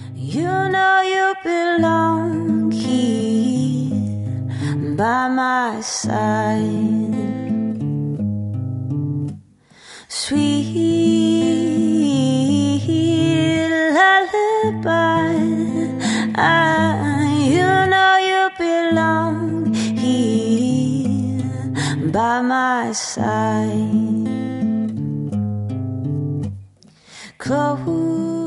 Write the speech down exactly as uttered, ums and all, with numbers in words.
You know you belong here by my side. Sweet lullaby, I, you know you belong here by my side. Close